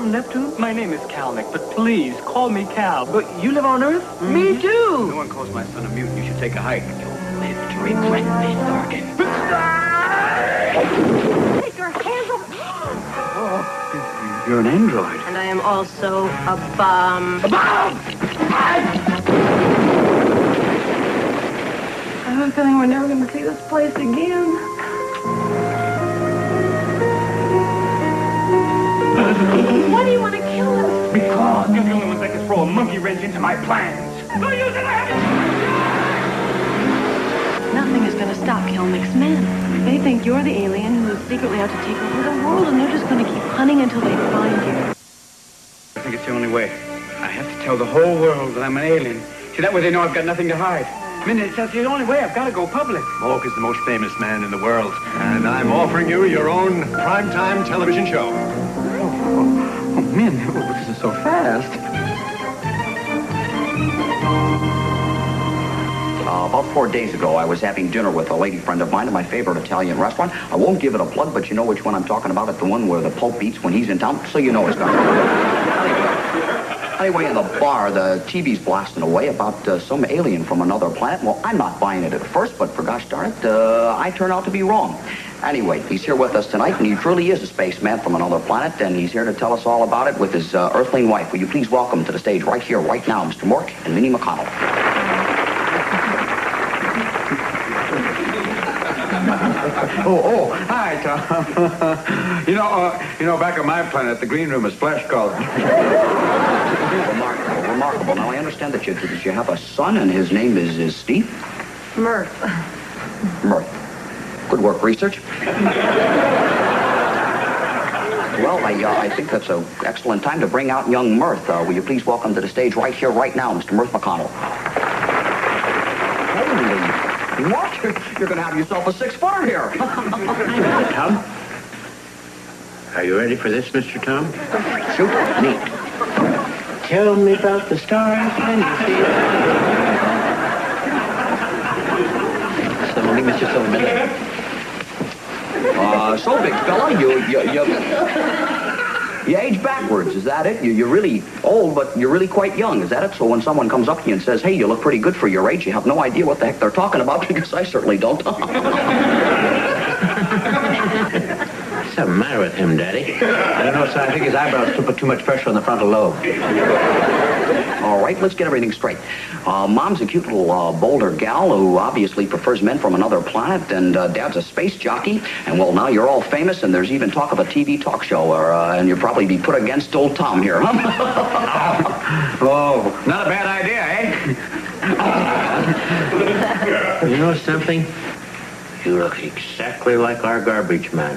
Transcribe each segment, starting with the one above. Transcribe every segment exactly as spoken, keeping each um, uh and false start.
from Neptune? My name is Kalnick, but please, call me Cal. But you live on Earth? Mm-hmm. Me too! No one calls my son a mutant. You should take a hike. You'll live to regret this, Thorgan. Take your hands off. Oh, you're an android. And I am also a bomb. A bomb! I have a feeling we're never going to see this place again. Why do you want to kill us? Because you're the only ones that can throw a monkey wrench into my plans. Go use it! Nothing is going to stop Kelnick's men. They think you're the alien who's secretly out to take over the world, and they're just going to keep hunting until they find you. I think it's the only way. I have to tell the whole world that I'm an alien. See, that way they know I've got nothing to hide. I mean, that's the only way. I've got to go public. Mohawk is the most famous man in the world, and I'm offering you your own primetime television show. Oh, man, this is so fast. Uh, about four days ago, I was having dinner with a lady friend of mine at my favorite Italian restaurant. I won't give it a plug, but you know which one I'm talking about. It's the one where the Pope eats when he's in town, so you know it's going to Anyway, in the bar, the T V's blasting away about uh, some alien from another planet. Well, I'm not buying it at first, but for gosh darn it, uh, I turn out to be wrong. Anyway, he's here with us tonight, and he truly is a spaceman from another planet, and he's here to tell us all about it with his uh, earthling wife. Will you please welcome to the stage right here, right now, Mister Mork and Minnie McConnell. Oh, oh, hi, Tom. you know, uh, you know, back on my planet, the green room is flesh colored. Remarkable, remarkable. Now, I understand that you, that you have a son, and his name is, is Steve? Mirth. Mirth. Good work, research. Well, I, uh, I think that's an excellent time to bring out young Mirth. Uh, will you please welcome to the stage right here, right now, Mister Mirth McConnell. Holy, what? You're going to have yourself a six-footer here. Tom? Are you ready for this, Mister Tom? Shoot. Neat. Tell me about the stars when you see them. Suddenly, Mister Silverman. Uh, so, big fella, you, you, you, you age backwards, is that it? You, you're really old, but you're really quite young, is that it? So when someone comes up to you and says, hey, you look pretty good for your age, you have no idea what the heck they're talking about, because I certainly don't. What's the matter with him, Daddy? I don't know, sir. I think his eyebrows put too much pressure on the frontal lobe. All right, let's get everything straight. Uh, Mom's a cute little uh, Boulder gal who obviously prefers men from another planet, and uh, Dad's a space jockey. And, well, now you're all famous, and there's even talk of a T V talk show, or, uh, and you'll probably be put against old Tom here, huh? Oh, not a bad idea, eh? You know something? You look exactly like our garbage man.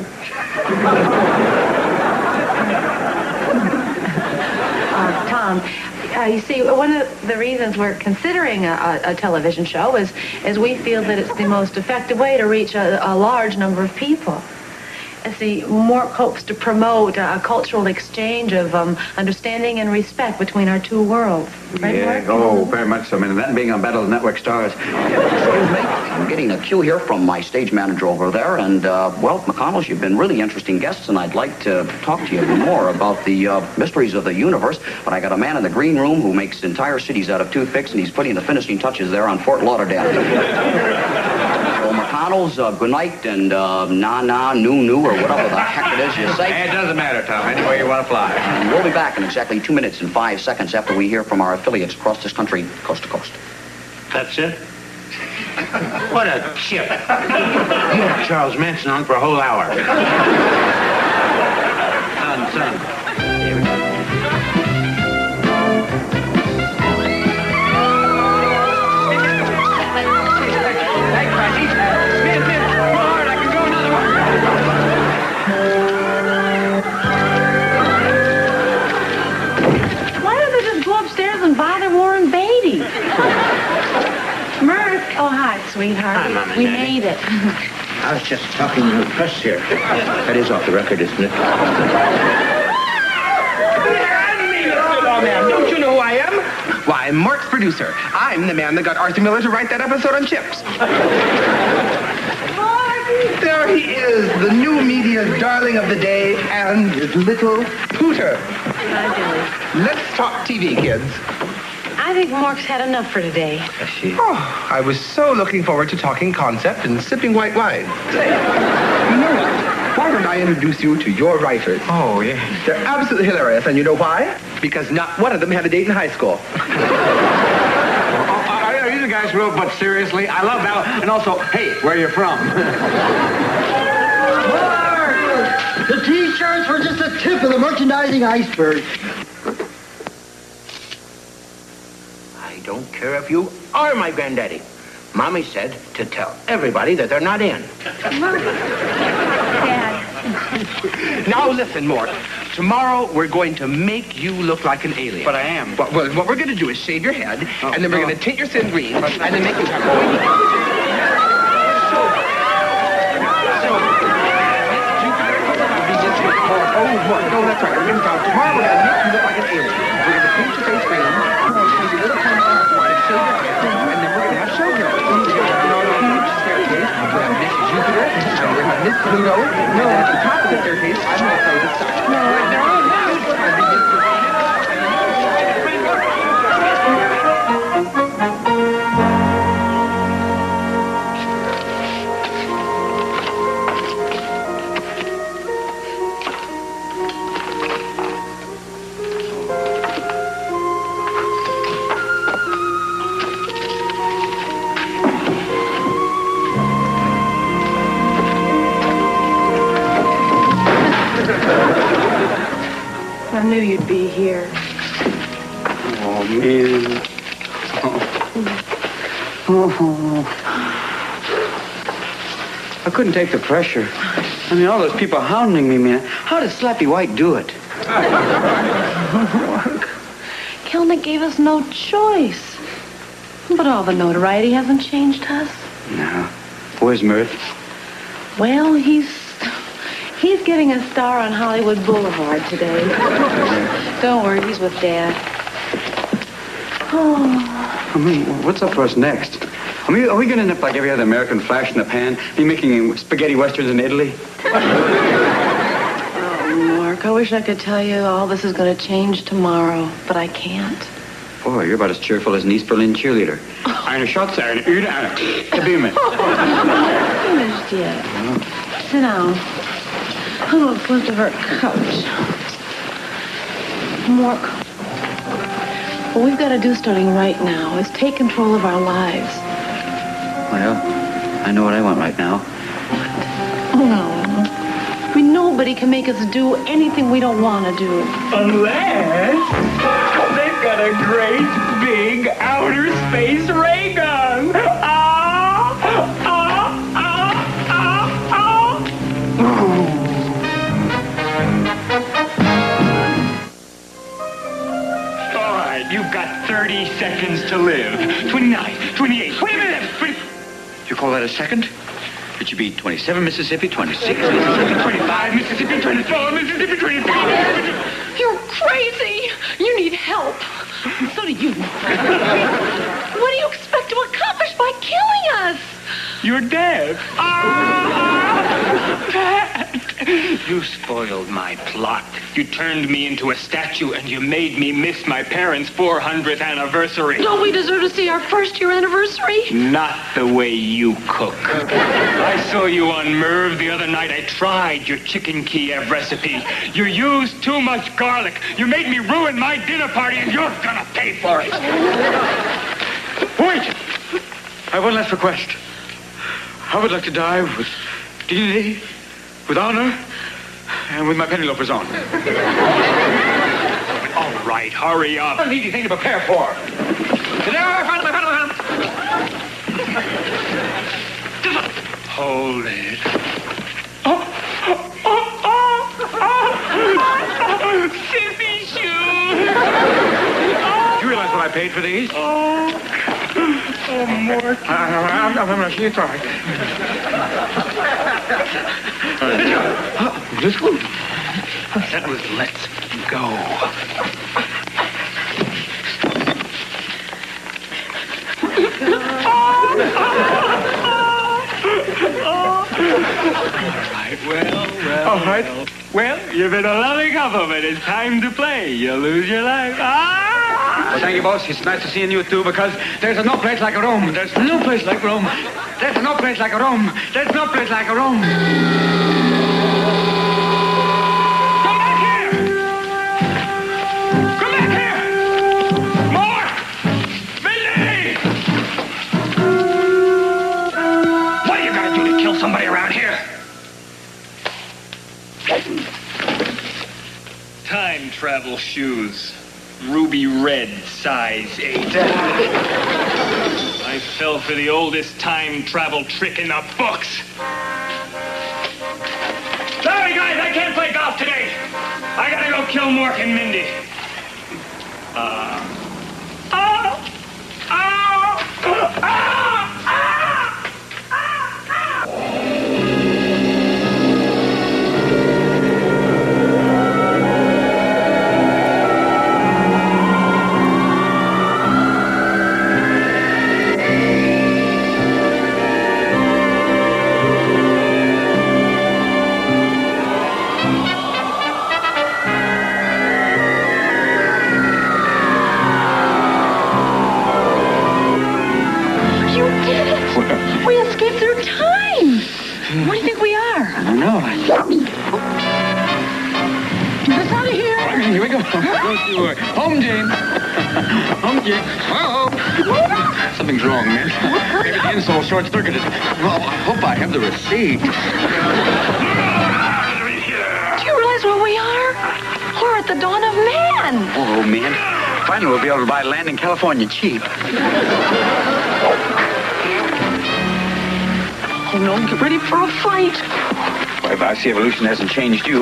Uh, Tom, uh, you see, one of the reasons we're considering a, a, a television show is, is we feel that it's the most effective way to reach a, a large number of people. See, Mork hopes to promote a cultural exchange of um, understanding and respect between our two worlds. Right, Yeah, Mork? oh, very much so. I mean, that being on Battle of the Network Stars. Excuse me. I'm getting a cue here from my stage manager over there, and, uh, well, McConnells, you've been really interesting guests, and I'd like to talk to you more about the uh, mysteries of the universe, but I got a man in the green room who makes entire cities out of toothpicks, and he's putting the finishing touches there on Fort Lauderdale. So, McConnells, uh, good night, and uh, na-na, nu-nu, or whatever the heck it is you say. It doesn't matter, Tom. Any way you want to fly. And we'll be back in exactly two minutes and five seconds after we hear from our affiliates across this country, coast to coast. That's it? What a chip. You had Charles Manson on for a whole hour. Son, son. Why don't they just go upstairs and bother Warren Beatty? Mirth. Oh, hi, sweetheart. Hi, Mom and We Daddy. made it. I was just talking to the press here. That is off the record, isn't it? Oh, man, don't you know who I am? Why, I'm Mork's producer. I'm the man that got Arthur Miller to write that episode on Chips. There he is. is the new media's darling of the day and his little Pooter. Hi, Billy. Let's talk T V, kids. I think Mork's had enough for today. Oh, I was so looking forward to talking concept and sipping white wine. Say, you know what? Why don't I introduce you to your writers? Oh, yeah. They're absolutely hilarious, and you know why? Because not one of them had a date in high school. Are you the guys who wrote But Seriously? I love that. And also, hey, where are you from? Mark! The T-shirts were just a tip of the merchandising iceberg. I don't care if you are my granddaddy. Mommy said to tell everybody that they're not in. Dad. Now listen, Mort. Tomorrow we're going to make you look like an alien. But I am. Well, well what we're going to do is shave your head, Oh, and then we're oh. going to tint your skin green, and then make you have pointy ears. So, so, oh, Mort, no, that's right. We're gonna, tomorrow we're going to make you look like an alien. We're going to paint your face green, use a little pointy ears, shave your head, and then we're going to have showgirls. We're going to have a huge staircase. We'll have Miss Jupiter, and we're going to have Miss Pluto, and then at the top of the staircase, I'm going to play the star. No, no, no. I knew you'd be here. Oh, man. Oh. Oh. I couldn't take the pressure. I mean, all those people hounding me, man. How did Slappy White do it? Kelnick gave us no choice. But all the notoriety hasn't changed us. No. Where's Mirth? Well, he's he's getting a star on Hollywood Boulevard today. Don't worry, he's with Dad. Oh. I mean, what's up for us next? I mean, are we going to end up like every other American flash in the pan, be making spaghetti westerns in Italy? Oh, Mark, I wish I could tell you all this is going to change tomorrow, but I can't. Boy, you're about as cheerful as an East Berlin cheerleader. Eine Schatze, eine Üde, eine Kabime. Not finished yet. Sit down. Oh, let's lift her couch. Mark, what we've got to do starting right now is take control of our lives. Well, I know what I want right now. Oh, I mean, nobody can make us do anything we don't want to do. Unless they've got a great big outer space ray gun. Ah, ah, ah, ah, ah. All right, you've got thirty seconds to live. twenty-nine, twenty-eight, wait a minute. twenty You call that a second? It should be twenty-seven Mississippi, twenty-six Mississippi, twenty-five Mississippi, twenty-four Mississippi, twenty-five. You're crazy. You need help. So do you. What do you expect to accomplish by killing us? You're dead. Ah, Pat. You spoiled my plot. You turned me into a statue and you made me miss my parents' four hundredth anniversary. Don't we deserve to see our first year anniversary? Not the way you cook. I saw you on Merv the other night. I tried your chicken Kiev recipe. You used too much garlic. You made me ruin my dinner party and you're gonna pay for it. Wait! I have one last request. I would like to die with dignity, with honor, and with my penny loafers on. All right, hurry up. An easy thing to prepare for. Hold it. Oh, oh, oh, oh. Sissy shoes. Do you realize what I paid for these? Oh, oh, Mork. I'm, I'm, I'm, it's all right. Let's go. That was let's go. right, well, well, All right. well. Well, you've been a lovely couple, but it's time to play. You'll lose your life. Ah! Well, thank you, boss. It's nice to see you too, because there's no place like Rome. There's no place like Rome. There's no place like Rome. There's no place like Rome. Come back here! Come back here! More! Mindy! What are you gonna do to kill somebody around here? Time travel shoes. Ruby red, size eight. I fell for the oldest time travel trick in the books. Sorry, guys, I can't play golf today. I gotta go kill Mork and Mindy. Uh. Oh! Oh! Oh! Oh! What do you think we are? I don't know. Get us out of here. All right, here we go. Go to uh, home, James. Home, James. Uh-oh. Something's wrong, man. Maybe the insole short-circuited. Well, I hope I have the receipt. Do you realize where we are? We're at the dawn of man. Oh, man. Finally, we'll be able to buy land in California cheap. Oh, no, get ready for a fight. Why, if I see evolution hasn't changed you.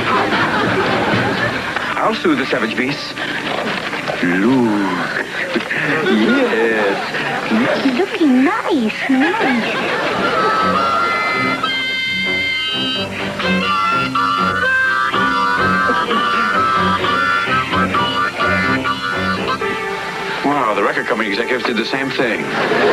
I'll soothe the savage beasts. Look. Yes. Looking nice, nice. Wow, the record company executives did the same thing.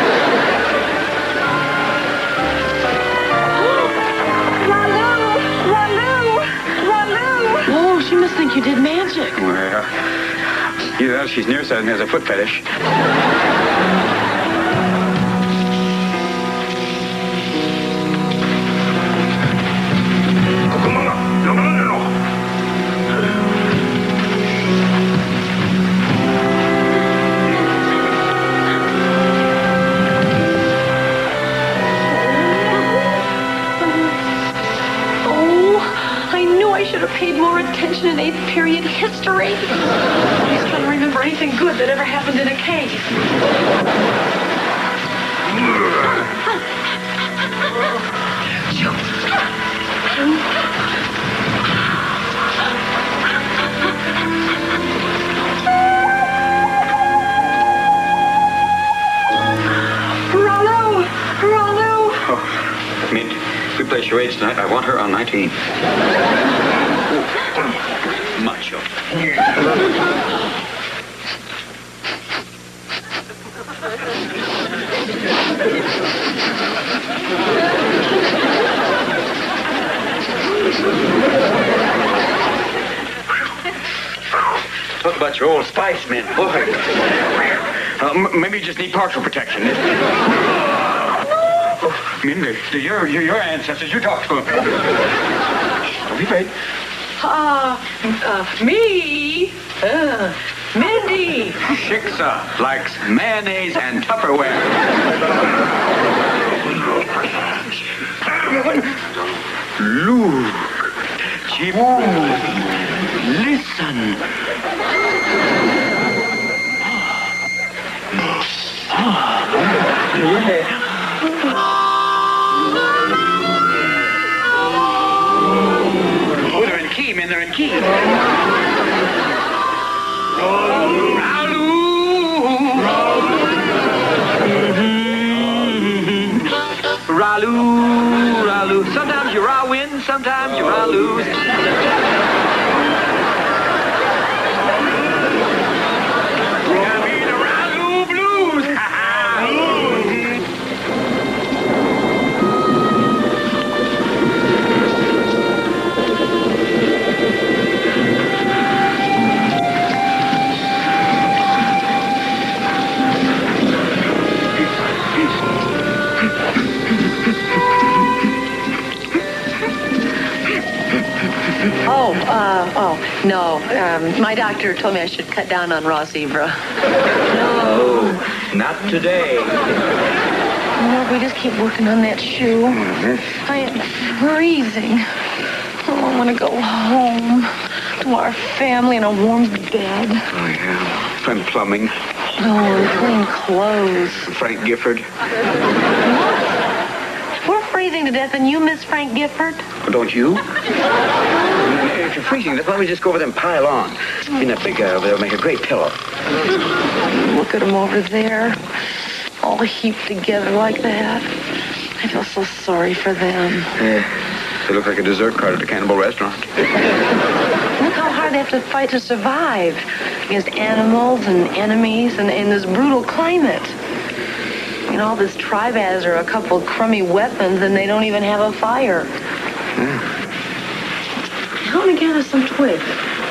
Oh, she must think you did magic. Well, either that or she's nearsighted and has a foot fetish. Paid more attention in eighth period history. I was trying to remember anything good that ever happened in a cave. Rollo! Rollo! Oh, Mint, we play charades tonight. I want her on nineteen. Macho. Talk about your old spice, man. Boy. Uh, m- maybe you just need partial protection. Oh, Mindy, your, your, your ancestors, you talk to them. Don't be afraid. Uh, uh, me? Uh, Mindy. Shiksa likes mayonnaise and Tupperware. Look. Chip. Listen. Oh, they're in key, man. They're in key. Ralu, Ralu. Sometimes you ra win, sometimes you ra lose. Gonna be the Ralu Blues. Um, my doctor told me I should cut down on raw zebra. No, not today. Mark, we just keep working on that shoe. I am freezing. Oh, I want to go home to our family in a warm bed. Oh, yeah. From plumbing. Oh, and clean clothes. Frank Gifford. We're freezing to death, and you miss Frank Gifford? Oh, don't you? If you're freezing, why don't we just go over there and pile on? In that big guy over there will make a great pillow. Look at him over there, all heaped together like that. I feel so sorry for them. Yeah. They look like a dessert cart at a cannibal restaurant. Look how hard they have to fight to survive against animals and enemies and in this brutal climate. You know, all this tribaz are a couple of crummy weapons and they don't even have a fire. Yeah. Help me gather some twigs.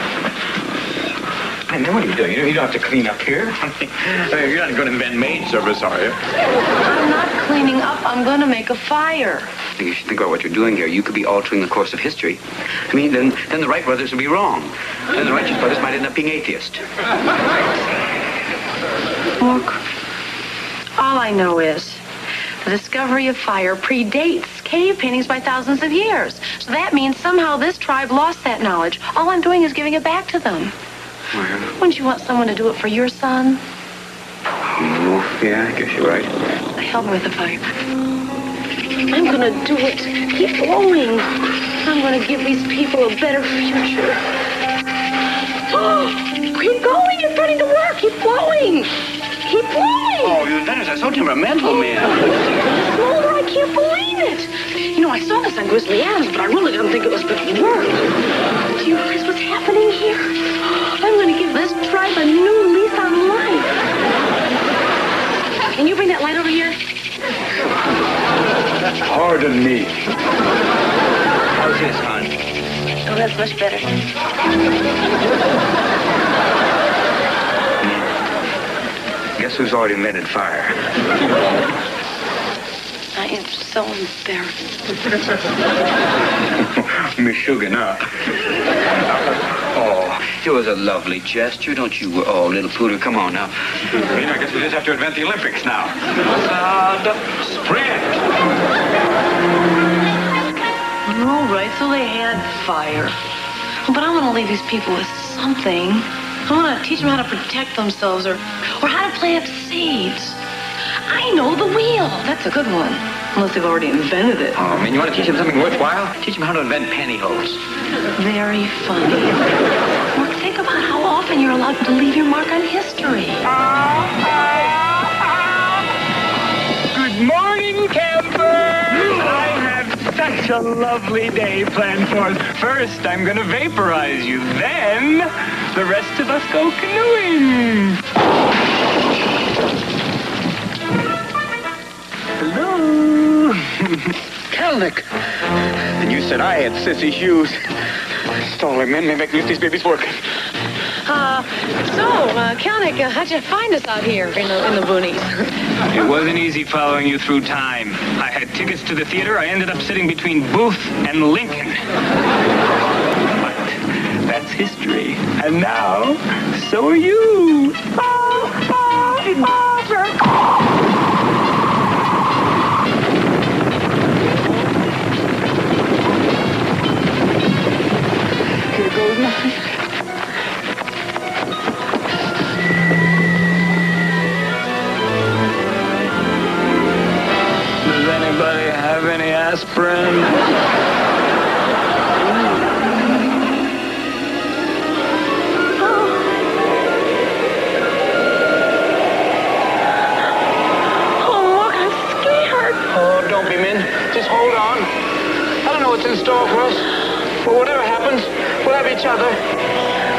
And then what are you doing? You don't have to clean up here. I mean, you're not going to invent maid service, are you? I'm not cleaning up. I'm going to make a fire. I think you should think about what you're doing here. You could be altering the course of history. I mean, then, then the Wright brothers would be wrong. Then the Righteous brothers might end up being atheist. Look, all I know is the discovery of fire predates cave paintings by thousands of years. So that means somehow this tribe lost that knowledge. All I'm doing is giving it back to them. Well, Wouldn't you want someone to do it for your son? oh, yeah, I guess you're right. Help me with the fire. I'm gonna do it. Keep blowing. I'm gonna give these people a better future. Oh, keep going. It's starting to work. Keep blowing. Keep blowing. Oh, you inventors are so temperamental, man. Smolder, I can't believe it. You know, I saw this on Grizzly Adams, but I really didn't think it was going to work. Do you realize what's happening here? I'm going to give this tribe a new lease on life. Can you bring that light over here? Pardon me. How's this, hon? Oh, that's much better. Guess who's already invented fire? I am so embarrassed. Meshuggah. Oh, it was a lovely gesture, don't you? Oh, little Pooter, come on now. I mean, I guess we just have to invent the Olympics now. Sound sprint. All right, so they had fire. But I want to leave these people with something. I want to teach them how to protect themselves or, or how to plant seeds. I know the wheel. That's a good one. Unless they've already invented it. Oh, I mean, you want to teach them something worthwhile? Teach them how to invent pantyhose. Very funny. Mark, think about how often you're allowed to leave your mark on history. Good morning, campers. I have such a lovely day planned for us. First, I'm going to vaporize you. Then, the rest of us go canoeing. Hello. Kalnick. And you said I had sissy shoes. Stalling men may make these babies work. Uh, so, uh, Kalnick, uh, how'd you find us out here in the, in the boonies? It wasn't easy following you through time. I had tickets to the theater. I ended up sitting between Booth and Lincoln. But that's history. And now, so are you. Here goes nothing. Does anybody have any aspirin? Just hold on. I don't know what's in store for us. But whatever happens, we'll have each other.